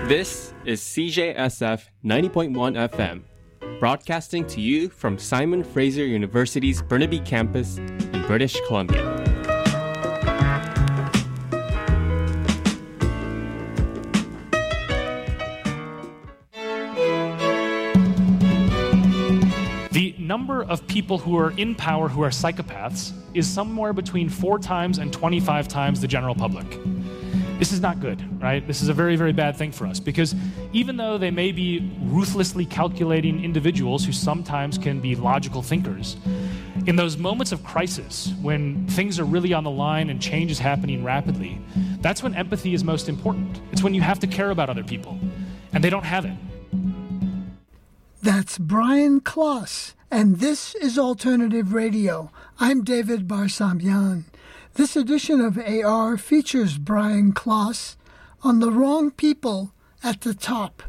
This is CJSF 90.1 FM, broadcasting to you from Simon Fraser University's Burnaby campus in British Columbia. The number of people who are in power who are psychopaths is somewhere between 4 times and 25 times the general public. This is not good, right? This is a very, very bad thing for us because even though they may be ruthlessly calculating individuals who sometimes can be logical thinkers, in those moments of crisis, when things are really on the line and change is happening rapidly, that's when empathy is most important. It's when you have to care about other people, and they don't have it. That's Brian Klaas, and this is Alternative Radio. I'm David Barsamian. This edition of AR features Brian Klaas on the wrong people at the top.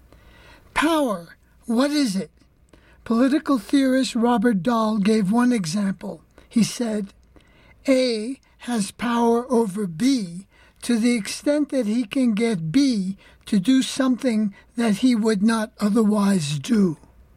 Power, what is it? Political theorist Robert Dahl gave one example. He said, A has power over B to the extent that he can get B to do something that he would not otherwise do.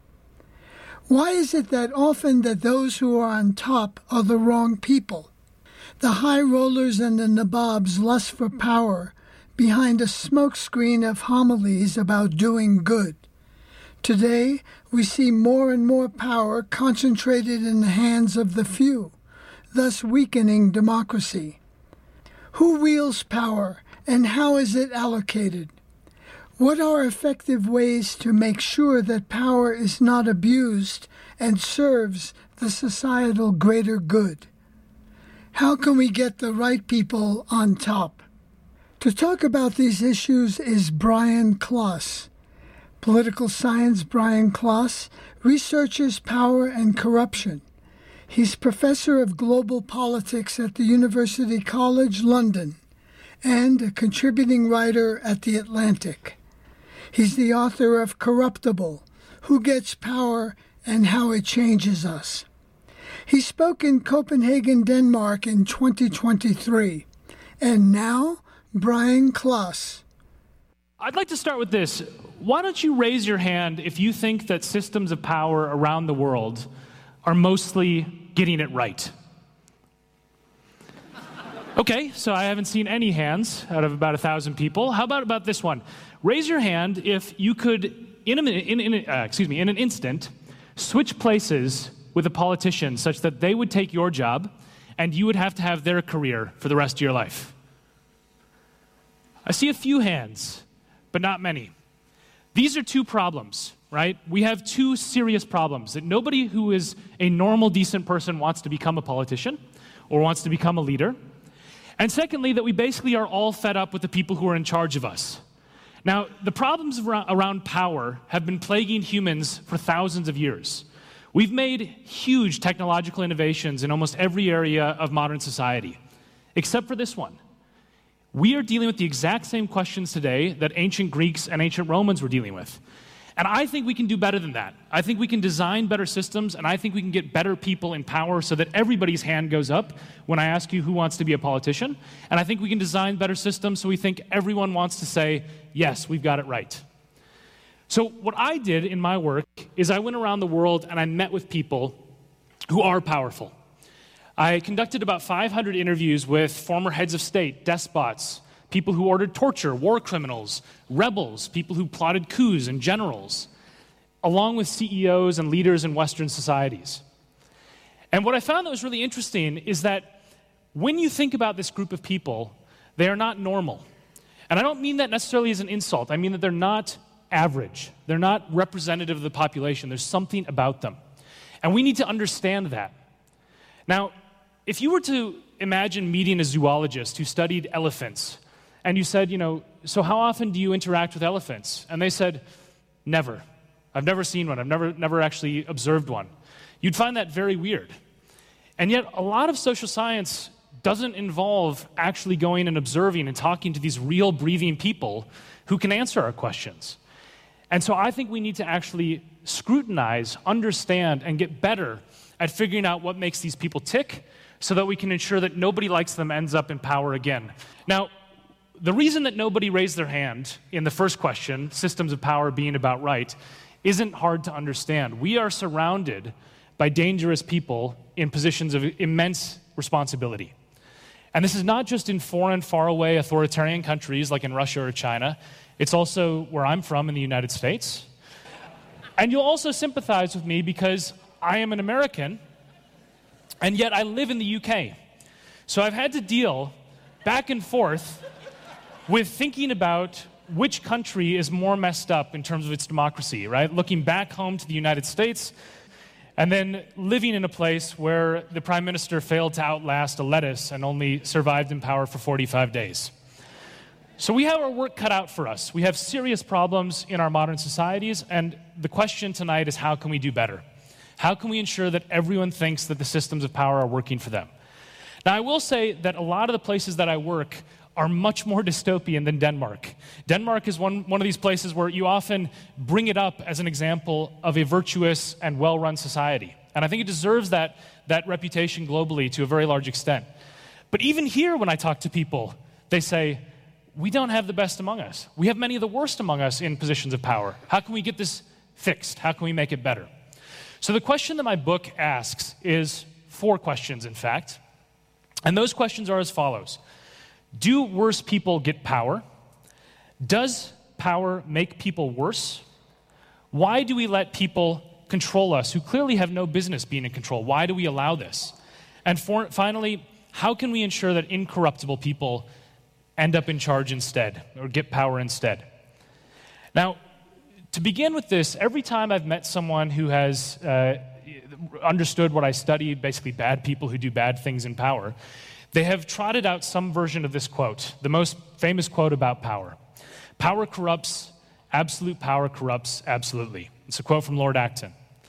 Why is it that often that those who are on top are the wrong people? The high rollers and the nabobs lust for power behind a smokescreen of homilies about doing good. Today, we see more and more power concentrated in the hands of the few, thus weakening democracy. Who wields power, and how is it allocated? What are effective ways to make sure that power is not abused and serves the societal greater good? How can we get the right people on top? To talk about these issues is Brian Klaas. Political science Brian Klaas researches power and corruption. He's professor of global politics at the University College London and a contributing writer at The Atlantic. He's the author of Corruptible, Who Gets Power and How It Changes Us. He spoke in Copenhagen, Denmark in 2023. And now, Brian Klaas. I'd like to start with this. Why don't you raise your hand if you think that systems of power around the world are mostly getting it right? Okay, so I haven't seen any hands out of about 1,000 people. How about this one? Raise your hand if you could, in an instant, switch places with a politician such that they would take your job and you would have to have their career for the rest of your life. I see a few hands, but not many. These are two problems, right? We have two serious problems, that nobody who is a normal, decent person wants to become a politician or wants to become a leader. And secondly, that we basically are all fed up with the people who are in charge of us. Now, the problems around power have been plaguing humans for thousands of years. We've made huge technological innovations in almost every area of modern society, except for this one. We are dealing with the exact same questions today that ancient Greeks and ancient Romans were dealing with. And I think we can do better than that. I think we can design better systems, and I think we can get better people in power so that everybody's hand goes up when I ask you who wants to be a politician. And I think we can design better systems so we think everyone wants to say, yes, we've got it right. So what I did in my work is I went around the world and I met with people who are powerful. I conducted about 500 interviews with former heads of state, despots, people who ordered torture, war criminals, rebels, people who plotted coups, and generals, along with CEOs and leaders in Western societies. And what I found that was really interesting is that when you think about this group of people, they are not normal. And I don't mean that necessarily as an insult. I mean that they're not average. They're not representative of the population. There's something about them. And we need to understand that. Now, if you were to imagine meeting a zoologist who studied elephants, and you said, so how often do you interact with elephants? And they said, never. I've never seen one. I've never actually observed one. You'd find that very weird. And yet, a lot of social science doesn't involve actually going and observing and talking to these real breathing people who can answer our questions. And so I think we need to actually scrutinize, understand, and get better at figuring out what makes these people tick so that we can ensure that nobody likes them ends up in power again. Now, the reason that nobody raised their hand in the first question, systems of power being about right, isn't hard to understand. We are surrounded by dangerous people in positions of immense responsibility. And this is not just in foreign, faraway, authoritarian countries like in Russia or China. It's also where I'm from in the United States. And you'll also sympathize with me because I am an American, and yet I live in the UK. So I've had to deal back and forth with thinking about which country is more messed up in terms of its democracy, right? Looking back home to the United States, and then living in a place where the prime minister failed to outlast a lettuce and only survived in power for 45 days. So we have our work cut out for us. We have serious problems in our modern societies, and the question tonight is, how can we do better? How can we ensure that everyone thinks that the systems of power are working for them? Now, I will say that a lot of the places that I work are much more dystopian than Denmark. Denmark is one of these places where you often bring it up as an example of a virtuous and well-run society. And I think it deserves that reputation globally to a very large extent. But even here, when I talk to people, they say, we don't have the best among us. We have many of the worst among us in positions of power. How can we get this fixed? How can we make it better? So the question that my book asks is 4 questions, in fact. And those questions are as follows. Do worse people get power? Does power make people worse? Why do we let people control us who clearly have no business being in control? Why do we allow this? And finally, how can we ensure that incorruptible people end up in charge instead, or get power instead? Now, to begin with this, every time I've met someone who has understood what I study, basically bad people who do bad things in power, they have trotted out some version of this quote, the most famous quote about power. Power corrupts, absolute power corrupts absolutely. It's a quote from Lord Acton.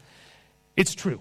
It's true.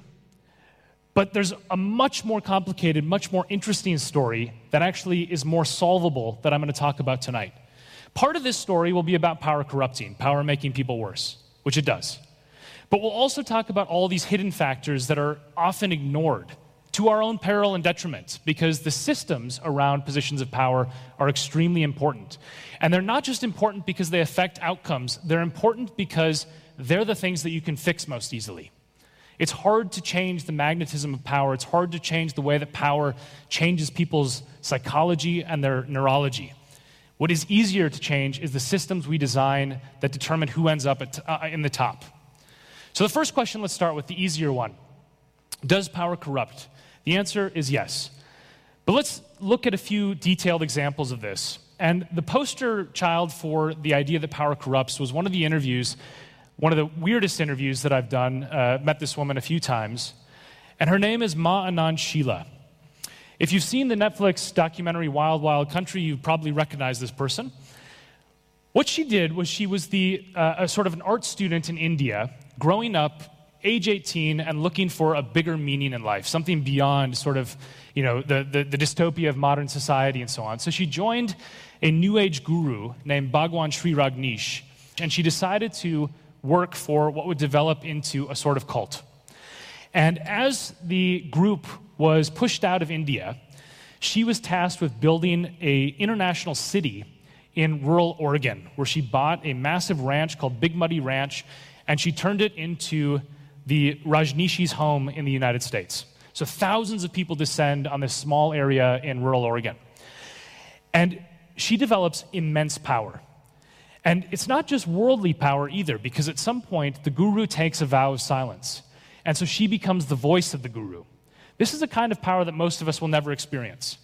But there's a much more complicated, much more interesting story that actually is more solvable that I'm going to talk about tonight. Part of this story will be about power corrupting, power making people worse, which it does. But we'll also talk about all these hidden factors that are often ignored to our own peril and detriment, because the systems around positions of power are extremely important. And they're not just important because they affect outcomes, they're important because they're the things that you can fix most easily. It's hard to change the magnetism of power. It's hard to change the way that power changes people's psychology and their neurology. What is easier to change is the systems we design that determine who ends up in the top. So the first question, let's start with the easier one. Does power corrupt? The answer is yes. But let's look at a few detailed examples of this. And the poster child for the idea that power corrupts was one of the interviews, one of the weirdest interviews that I've done. Met this woman a few times. And her name is Ma Anand Sheela. If you've seen the Netflix documentary Wild Wild Country, you probably recognize this person. What she did was she was a sort of an art student in India, growing up, age 18, and looking for a bigger meaning in life, something beyond sort of, the dystopia of modern society and so on. So she joined a New Age guru named Bhagwan Sri Rajneesh, and she decided to work for what would develop into a sort of cult. And as the group was pushed out of India, she was tasked with building an international city in rural Oregon, where she bought a massive ranch called Big Muddy Ranch, and she turned it into the Rajneesh's home in the United States. So thousands of people descend on this small area in rural Oregon. And she develops immense power. And it's not just worldly power either, because at some point, the guru takes a vow of silence. And so she becomes the voice of the guru. This is a kind of power that most of us will never experience.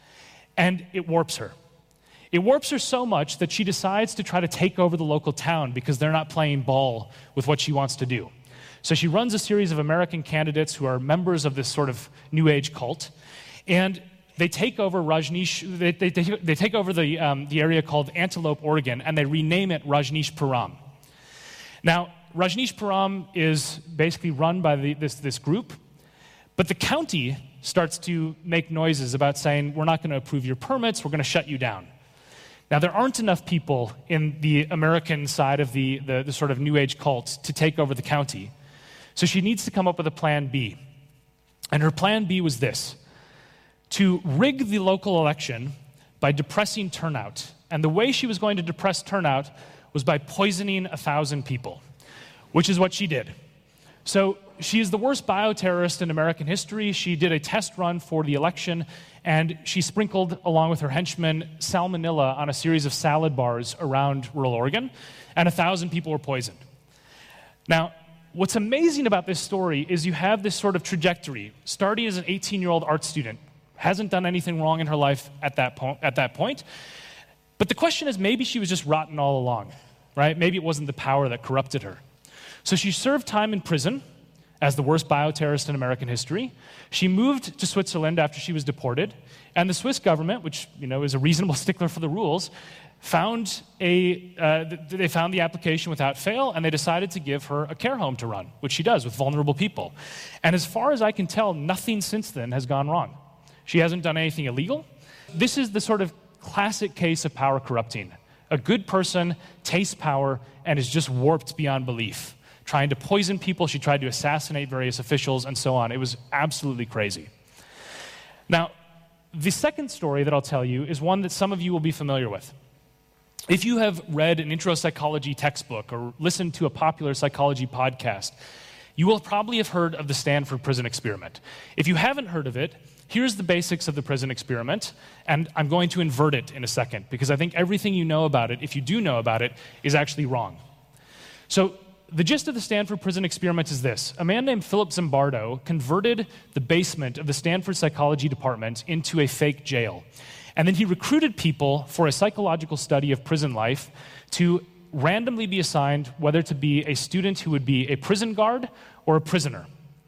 And it warps her. It warps her so much that she decides to try to take over the local town because they're not playing ball with what she wants to do. So she runs a series of American candidates who are members of this sort of New Age cult, and they take over Rajneesh. They take over the area called Antelope, Oregon, and they rename it Rajneeshpuram. Now, Rajneeshpuram is basically run by this group, but the county starts to make noises about saying, we're not going to approve your permits, we're going to shut you down. Now, there aren't enough people in the American side of the sort of New Age cult to take over the county. So she needs to come up with a plan B. And her plan B was this: to rig the local election by depressing turnout And the way she was going to depress turnout was by poisoning 1,000 people, which is what she did. So she is the worst bioterrorist in American history. She did a test run for the election, and she sprinkled, along with her henchmen, salmonella on a series of salad bars around rural Oregon, and 1,000 people were poisoned. Now, what's amazing about this story is you have this sort of trajectory, starting as an 18-year-old art student, hasn't done anything wrong in her life at that point. But the question is, maybe she was just rotten all along, right? Maybe it wasn't the power that corrupted her. So she served time in prison as the worst bioterrorist in American history. She moved to Switzerland after she was deported, and the Swiss government, which is a reasonable stickler for the rules, found the application without fail, and they decided to give her a care home to run, which she does with vulnerable people. And as far as I can tell, nothing since then has gone wrong. She hasn't done anything illegal. This is the sort of classic case of power corrupting. A good person tastes power and is just warped beyond belief. Trying to poison people, she tried to assassinate various officials, and so on. It was absolutely crazy. Now, the second story that I'll tell you is one that some of you will be familiar with. If you have read an intro psychology textbook or listened to a popular psychology podcast, you will probably have heard of the Stanford Prison Experiment. If you haven't heard of it, here's the basics of the prison experiment, and I'm going to invert it in a second, because I think everything you know about it, if you do know about it, is actually wrong. So, the gist of the Stanford Prison Experiment is this. A man named Philip Zimbardo converted the basement of the Stanford Psychology Department into a fake jail. And then he recruited people for a psychological study of prison life to randomly be assigned whether to be a student who would be a prison guard or a prisoner.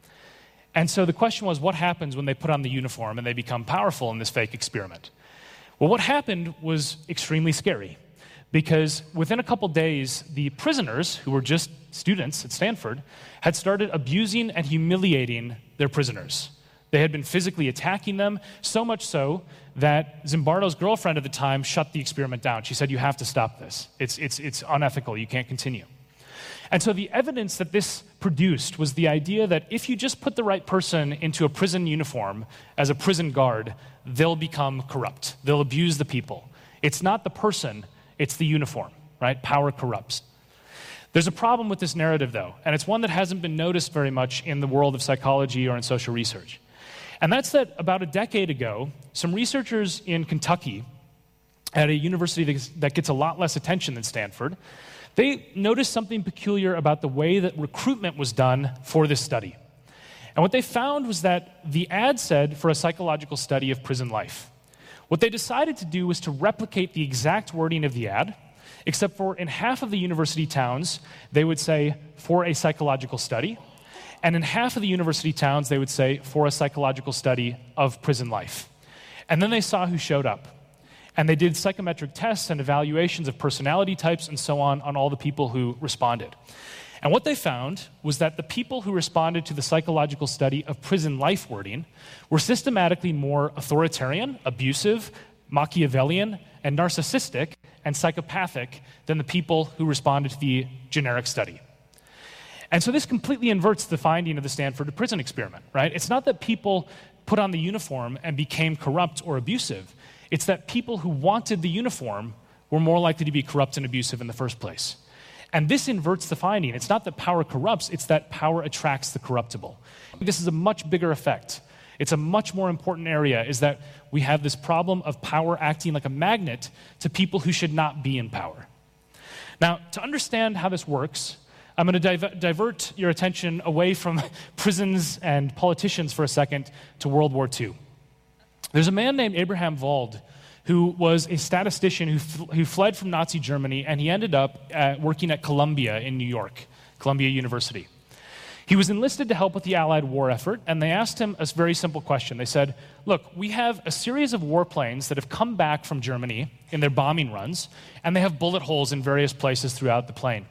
And so the question was, what happens when they put on the uniform and they become powerful in this fake experiment? Well, what happened was extremely scary, because within a couple days, the prisoners, who were just students at Stanford, had started abusing and humiliating their prisoners. They had been physically attacking them, so much so that Zimbardo's girlfriend at the time shut the experiment down. She said, "You have to stop this. It's unethical. You can't continue." And so the evidence that this produced was the idea that if you just put the right person into a prison uniform as a prison guard, they'll become corrupt. They'll abuse the people. It's not the person, it's the uniform, right? Power corrupts. There's a problem with this narrative, though, and it's one that hasn't been noticed very much in the world of psychology or in social research. And that's that about a decade ago, some researchers in Kentucky at a university that gets a lot less attention than Stanford, they noticed something peculiar about the way that recruitment was done for this study. And what they found was that the ad said for a psychological study of prison life. What they decided to do was to replicate the exact wording of the ad, except for in half of the university towns, they would say, for a psychological study, and in half of the university towns, they would say, for a psychological study of prison life. And then they saw who showed up. And they did psychometric tests and evaluations of personality types and so on all the people who responded. And what they found was that the people who responded to the psychological study of prison life wording were systematically more authoritarian, abusive, Machiavellian, and narcissistic and psychopathic than the people who responded to the generic study. And so this completely inverts the finding of the Stanford Prison Experiment, right? It's not that people put on the uniform and became corrupt or abusive. It's that people who wanted the uniform were more likely to be corrupt and abusive in the first place. And this inverts the finding. It's not that power corrupts, it's that power attracts the corruptible. This is a much bigger effect. It's a much more important area, is that we have this problem of power acting like a magnet to people who should not be in power. Now, to understand how this works, I'm going to divert your attention away from prisons and politicians for a second to World War II. There's a man named Abraham Wald who was a statistician who fled from Nazi Germany, and he ended up working at Columbia in New York, Columbia University. He was enlisted to help with the Allied war effort, and they asked him a very simple question. They said, look, we have a series of warplanes that have come back from Germany in their bombing runs, and they have bullet holes in various places throughout the plane.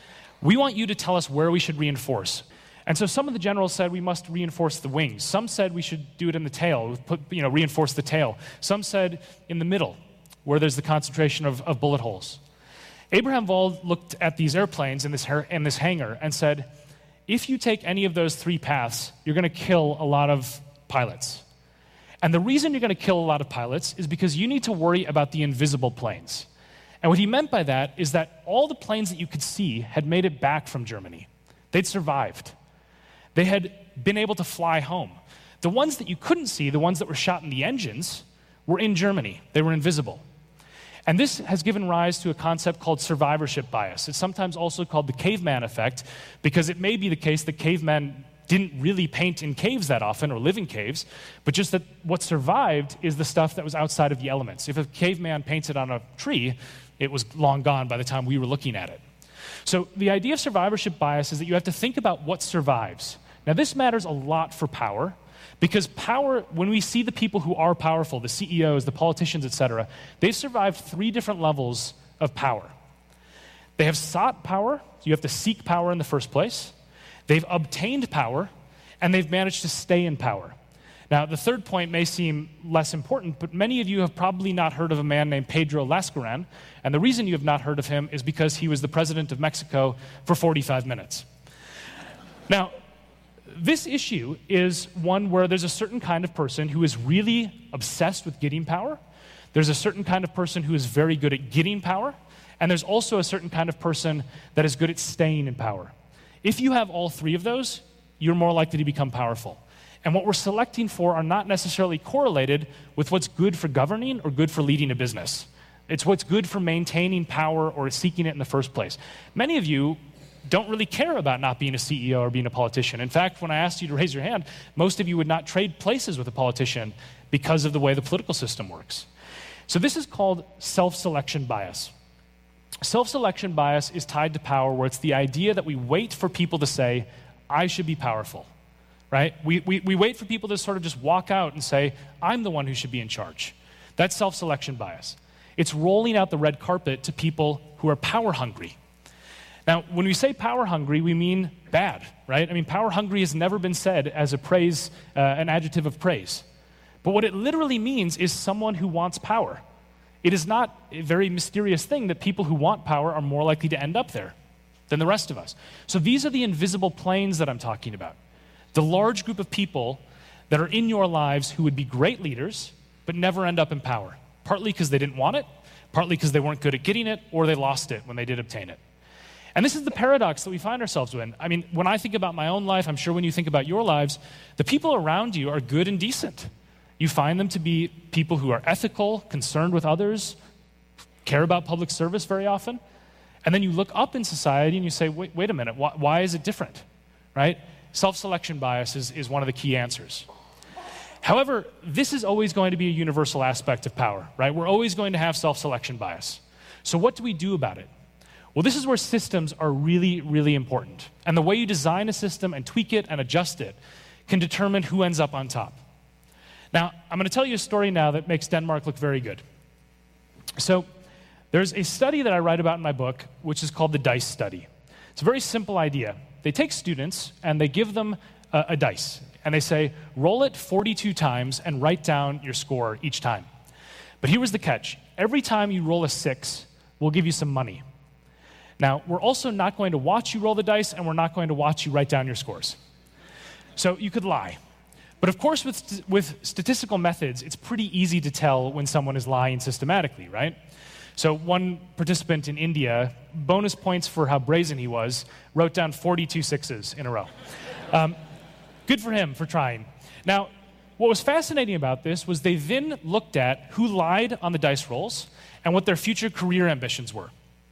We want you to tell us where we should reinforce. And so some of the generals said we must reinforce the wings. Some said we should do it in the tail, reinforce the tail. Some said in the middle, where there's the concentration of bullet holes. Abraham Wald looked at these airplanes in this hangar and said, if you take any of those three paths, you're going to kill a lot of pilots. And the reason you're going to kill a lot of pilots is because you need to worry about the invisible planes. And what he meant by that is that all the planes that you could see had made it back from Germany. They'd survived. They had been able to fly home. The ones that you couldn't see, the ones that were shot in the engines, were in Germany. They were invisible. And this has given rise to a concept called survivorship bias. It's sometimes also called the caveman effect, because it may be the case that cavemen didn't really paint in caves that often or live in caves, but just that what survived is the stuff that was outside of the elements. If a caveman painted on a tree, it was long gone by the time we were looking at it. So the idea of survivorship bias is that you have to think about what survives. Now this matters a lot for power, because power, when we see the people who are powerful, the CEOs, the politicians, etc., they've survived 3 different levels of power. They have sought power, so you have to seek power in the first place. They've obtained power, and they've managed to stay in power. Now, the third point may seem less important, but many of you have probably not heard of a man named Pedro Lascaran, and the reason you have not heard of him is because he was the president of Mexico for 45 minutes. Now, this issue is one where there's a certain kind of person who is really obsessed with getting power. There's a certain kind of person who is very good at getting power, and there's also a certain kind of person that is good at staying in power. If you have all 3 of those, you're more likely to become powerful. And what we're selecting for are not necessarily correlated with what's good for governing or good for leading a business. It's what's good for maintaining power or seeking it in the first place. Many of you don't really care about not being a CEO or being a politician. In fact, when I asked you to raise your hand, most of you would not trade places with a politician because of the way the political system works. So this is called self-selection bias. Self-selection bias is tied to power, where it's the idea that we wait for people to say, I should be powerful, right? We wait for people to sort of just walk out and say, I'm the one who should be in charge. That's self-selection bias. It's rolling out the red carpet to people who are power hungry. Now, when we say power hungry, we mean bad, right? I mean, power hungry has never been said as a praise, an adjective of praise. But what it literally means is someone who wants power. It is not a very mysterious thing that people who want power are more likely to end up there than the rest of us. So these are the invisible planes that I'm talking about. The large group of people that are in your lives who would be great leaders, but never end up in power. Partly because they didn't want it, partly because they weren't good at getting it, or they lost it when they did obtain it. And this is the paradox that we find ourselves in. I mean, when I think about my own life, I'm sure when you think about your lives, the people around you are good and decent. You find them to be people who are ethical, concerned with others, care about public service very often. And then you look up in society and you say, wait a minute, why is it different, right? Self-selection bias is one of the key answers. However, this is always going to be a universal aspect of power, right? We're always going to have self-selection bias. So what do we do about it? Well, this is where systems are really, really important. And the way you design a system and tweak it and adjust it can determine who ends up on top. Now, I'm going to tell you a story now that makes Denmark look very good. So there's a study that I write about in my book, which is called the DICE study. It's a very simple idea. They take students and they give them a dice. And they say, roll it 42 times and write down your score each time. But here was the catch. Every time you roll a 6, we'll give you some money. Now, we're also not going to watch you roll the dice, and we're not going to watch you write down your scores. So you could lie. But of course, with statistical methods, it's pretty easy to tell when someone is lying systematically, right? So one participant in India, bonus points for how brazen he was, wrote down 42 6s in a row. Good for him for trying. Now, what was fascinating about this was they then looked at who lied on the dice rolls and what their future career ambitions were.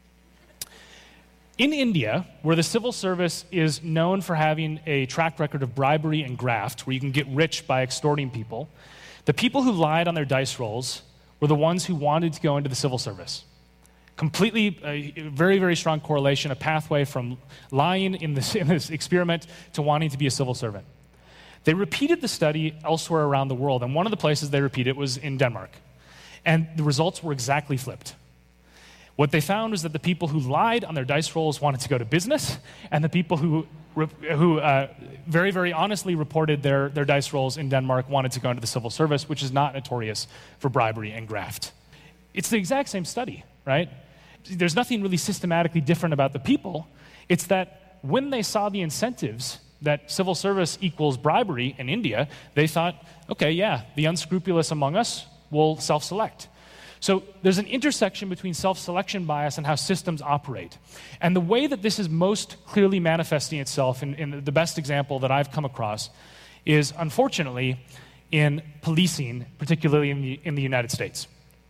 In India, where the civil service is known for having a track record of bribery and graft, where you can get rich by extorting people, the people who lied on their dice rolls were the ones who wanted to go into the civil service. Completely, a very, very strong correlation, a pathway from lying in this experiment to wanting to be a civil servant. They repeated the study elsewhere around the world, and one of the places they repeated was in Denmark. And the results were exactly flipped. What they found was that the people who lied on their dice rolls wanted to go to business, and the people who very, very honestly reported their dice rolls in Denmark wanted to go into the civil service, which is not notorious for bribery and graft. It's the exact same study, right? There's nothing really systematically different about the people. It's that when they saw the incentives that civil service equals bribery in India, they thought, okay, yeah, the unscrupulous among us will self-select. So there's an intersection between self-selection bias and how systems operate. And the way that this is most clearly manifesting itself, in the best example that I've come across, is unfortunately in policing, particularly in the United States.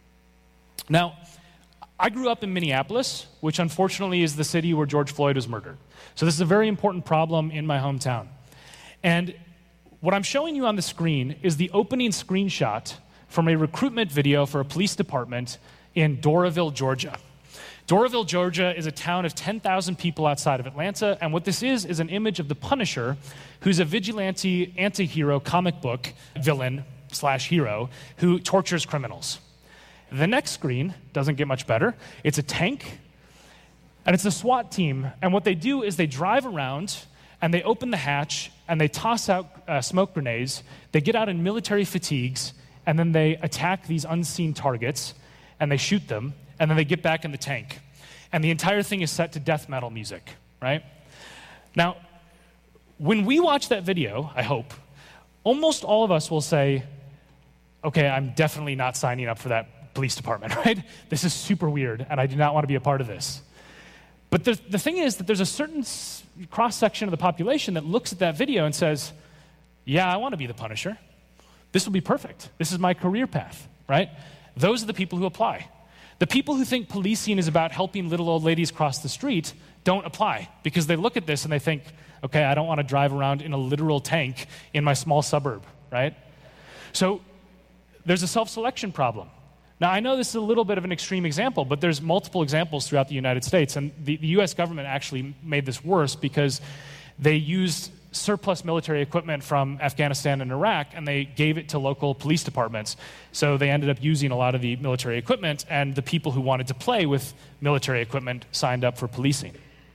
Now, I grew up in Minneapolis, which unfortunately is the city where George Floyd was murdered. So this is a very important problem in my hometown. And what I'm showing you on the screen is the opening screenshot from a recruitment video for a police department in Doraville, Georgia. Doraville, Georgia is a town of 10,000 people outside of Atlanta, and what this is an image of the Punisher, who's a vigilante anti-hero comic book villain / hero who tortures criminals. The next screen doesn't get much better. It's a tank, and it's a SWAT team, and what they do is they drive around and they open the hatch and they toss out smoke grenades. They get out in military fatigues, and then they attack these unseen targets, and they shoot them, and then they get back in the tank. And the entire thing is set to death metal music, right? Now, when we watch that video, I hope, almost all of us will say, okay, I'm definitely not signing up for that police department, right? This is super weird, and I do not want to be a part of this. But the thing is that there's a certain cross-section of the population that looks at that video and says, yeah, I want to be the Punisher. This will be perfect. This is my career path, right? Those are the people who apply. The people who think policing is about helping little old ladies cross the street don't apply because they look at this and they think, okay, I don't want to drive around in a literal tank in my small suburb, right? So there's a self-selection problem. Now, I know this is a little bit of an extreme example, but there's multiple examples throughout the United States, and the U.S. government actually made this worse because they used surplus military equipment from Afghanistan and Iraq, and they gave it to local police departments. So they ended up using a lot of the military equipment, and the people who wanted to play with military equipment signed up for policing.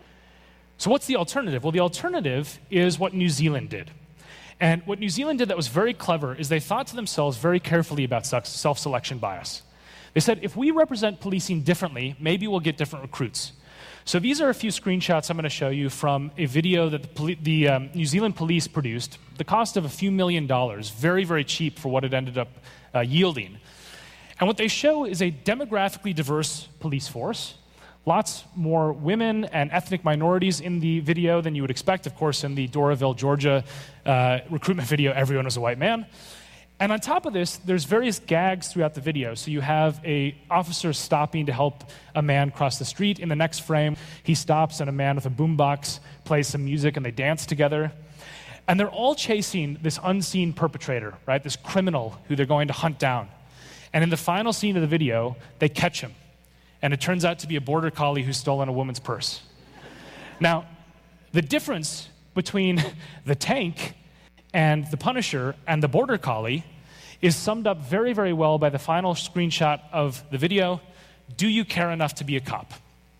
So what's the alternative? Well, the alternative is what New Zealand did. And what New Zealand did that was very clever is they thought to themselves very carefully about self-selection bias. They said, if we represent policing differently, maybe we'll get different recruits. So these are a few screenshots I'm going to show you from a video that the New Zealand police produced. The cost of a few $1 million, very, very cheap for what it ended up yielding. And what they show is a demographically diverse police force. Lots more women and ethnic minorities in the video than you would expect. Of course, in the Doraville, Georgia recruitment video, everyone was a white man. And on top of this, there's various gags throughout the video. So you have an officer stopping to help a man cross the street. In the next frame, he stops and a man with a boombox plays some music and they dance together. And they're all chasing this unseen perpetrator, right? This criminal who they're going to hunt down. And in the final scene of the video, they catch him. And it turns out to be a border collie who's stolen a woman's purse. Now, the difference between the tank and the Punisher and the border collie is summed up very, very well by the final screenshot of the video. Do you care enough to be a cop?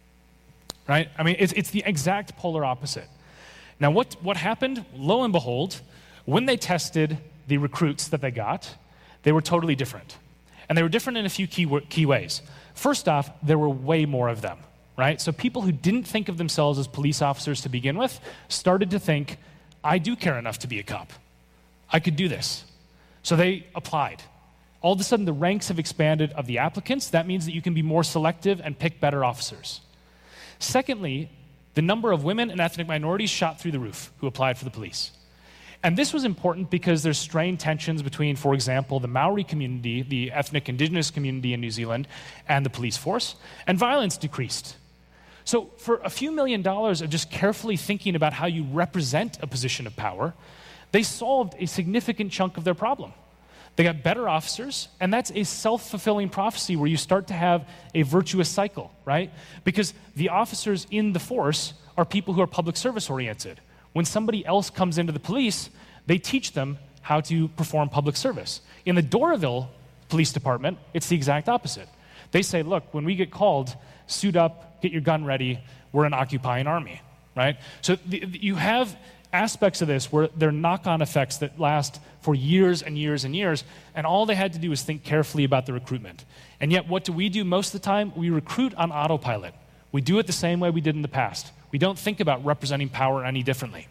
Right? I mean, it's the exact polar opposite. Now, what happened? Lo and behold, when they tested the recruits that they got, they were totally different. And they were different in a few key ways. First off, there were way more of them, right? So people who didn't think of themselves as police officers to begin with started to think, I do care enough to be a cop. I could do this. So they applied. All of a sudden, the ranks have expanded of the applicants. That means that you can be more selective and pick better officers. Secondly, the number of women and ethnic minorities shot through the roof who applied for the police. And this was important because there's strained tensions between, for example, the Maori community, the ethnic indigenous community in New Zealand, and the police force, and violence decreased. So for a few $1 million of just carefully thinking about how you represent a position of power, they solved a significant chunk of their problem. They got better officers, and that's a self-fulfilling prophecy where you start to have a virtuous cycle, right? Because the officers in the force are people who are public service oriented. When somebody else comes into the police, they teach them how to perform public service. In the Doraville Police Department, it's the exact opposite. They say, look, when we get called, suit up, get your gun ready, we're an occupying army, right? So you have aspects of this where there are knock-on effects that last for years and years and years, and all they had to do was think carefully about the recruitment. And yet, what do we do most of the time? We recruit on autopilot. We do it the same way we did in the past. We don't think about representing power any differently.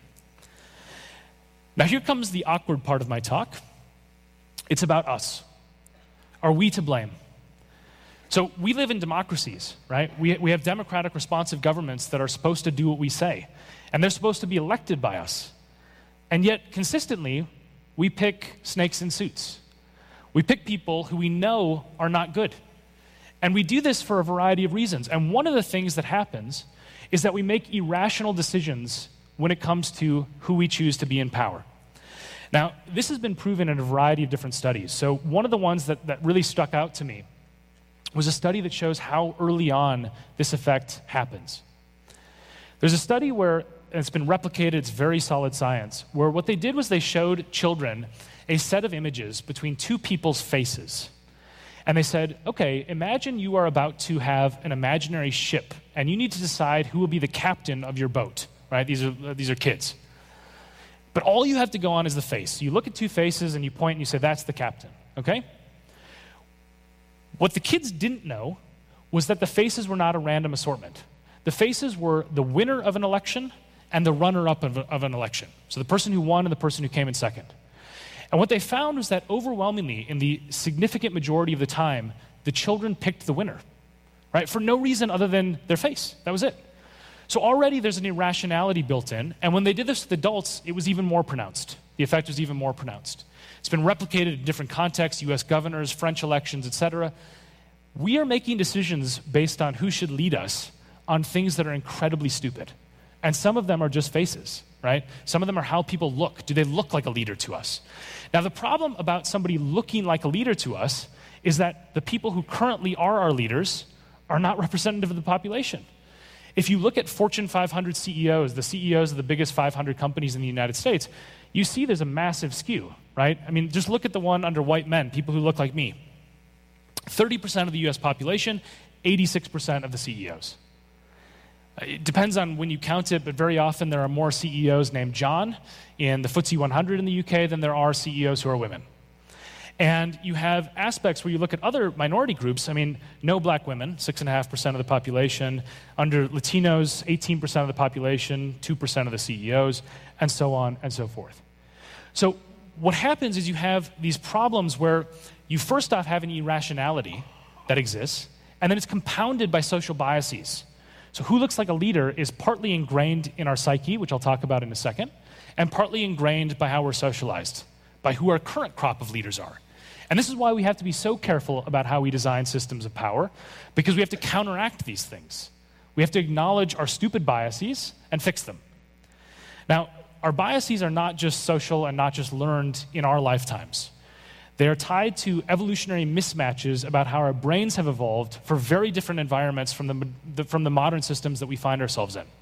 Now, here comes the awkward part of my talk. It's about us. Are we to blame? So we live in democracies, right? We have democratic responsive governments that are supposed to do what we say, and they're supposed to be elected by us. And yet, consistently, we pick snakes in suits. We pick people who we know are not good. And we do this for a variety of reasons. And one of the things that happens is that we make irrational decisions when it comes to who we choose to be in power. Now, this has been proven in a variety of different studies. So one of the ones that really stuck out to me was a study that shows how early on this effect happens. There's a study where, and it's been replicated, it's very solid science, where what they did was they showed children a set of images between two people's faces. And they said, okay, imagine you are about to have an imaginary ship, and you need to decide who will be the captain of your boat, right? These are kids. But all you have to go on is the face. You look at two faces and you point and you say, that's the captain, okay? What the kids didn't know was that the faces were not a random assortment. The faces were the winner of an election and the runner-up of an election. So the person who won and the person who came in second. And what they found was that overwhelmingly, in the significant majority of the time, the children picked the winner, right? For no reason other than their face. That was it. So already there's an irrationality built in, and when they did this with adults, it was even more pronounced. The effect was even more pronounced. It's been replicated in different contexts, US governors, French elections, etc. We are making decisions based on who should lead us on things that are incredibly stupid. And some of them are just faces, right? Some of them are how people look. Do they look like a leader to us? Now, the problem about somebody looking like a leader to us is that the people who currently are our leaders are not representative of the population. If you look at Fortune 500 CEOs, the CEOs of the biggest 500 companies in the United States, you see there's a massive skew, right? I mean, just look at the one under white men, people who look like me. 30% of the US population, 86% of the CEOs. It depends on when you count it, but very often there are more CEOs named John in the FTSE 100 in the UK than there are CEOs who are women. And you have aspects where you look at other minority groups. I mean, no black women, 6.5% of the population. Under Latinos, 18% of the population, 2% of the CEOs, and so on and so forth. So what happens is you have these problems where you first off have an irrationality that exists, and then it's compounded by social biases. So who looks like a leader is partly ingrained in our psyche, which I'll talk about in a second, and partly ingrained by how we're socialized, by who our current crop of leaders are. And this is why we have to be so careful about how we design systems of power, because we have to counteract these things. We have to acknowledge our stupid biases and fix them. Now, our biases are not just social and not just learned in our lifetimes. They are tied to evolutionary mismatches about how our brains have evolved for very different environments from the modern systems that we find ourselves in.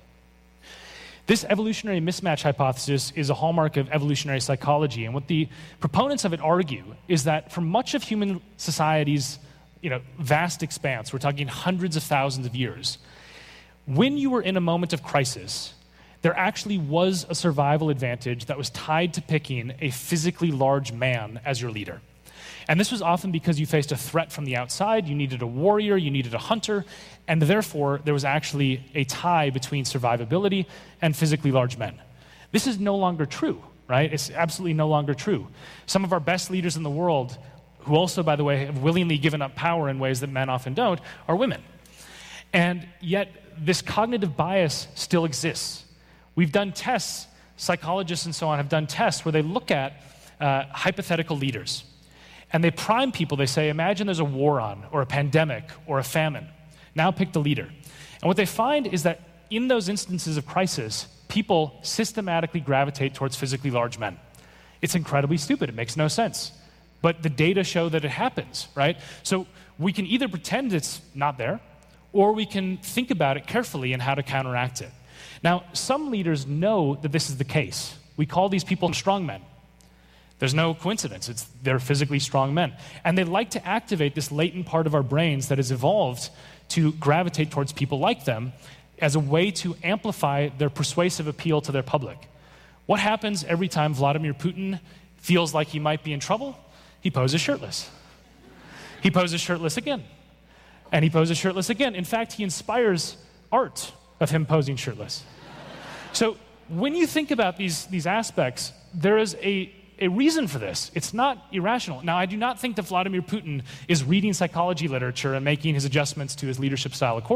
This evolutionary mismatch hypothesis is a hallmark of evolutionary psychology, and what the proponents of it argue is that for much of human society's vast expanse, we're talking hundreds of thousands of years, when you were in a moment of crisis, there actually was a survival advantage that was tied to picking a physically large man as your leader. And this was often because you faced a threat from the outside, you needed a warrior, you needed a hunter, and therefore there was actually a tie between survivability and physically large men. This is no longer true, right? It's absolutely no longer true. Some of our best leaders in the world, who also, by the way, have willingly given up power in ways that men often don't, are women. And yet this cognitive bias still exists. We've done tests, psychologists and so on have done tests where they look at hypothetical leaders. And they prime people, they say, imagine there's a war on, or a pandemic, or a famine. Now pick the leader. And what they find is that in those instances of crisis, people systematically gravitate towards physically large men. It's incredibly stupid, it makes no sense. But the data show that it happens, right? So we can either pretend it's not there, or we can think about it carefully and how to counteract it. Now, some leaders know that this is the case. We call these people strongmen. There's no coincidence. They're physically strong men. And they like to activate this latent part of our brains that has evolved to gravitate towards people like them as a way to amplify their persuasive appeal to their public. What happens every time Vladimir Putin feels like he might be in trouble? He poses shirtless. He poses shirtless again. And he poses shirtless again. In fact, he inspires art of him posing shirtless. So when you think about these aspects, there is a a reason for this. It's not irrational. Now, I do not think that Vladimir Putin is reading psychology literature and making his adjustments to his leadership style accordingly.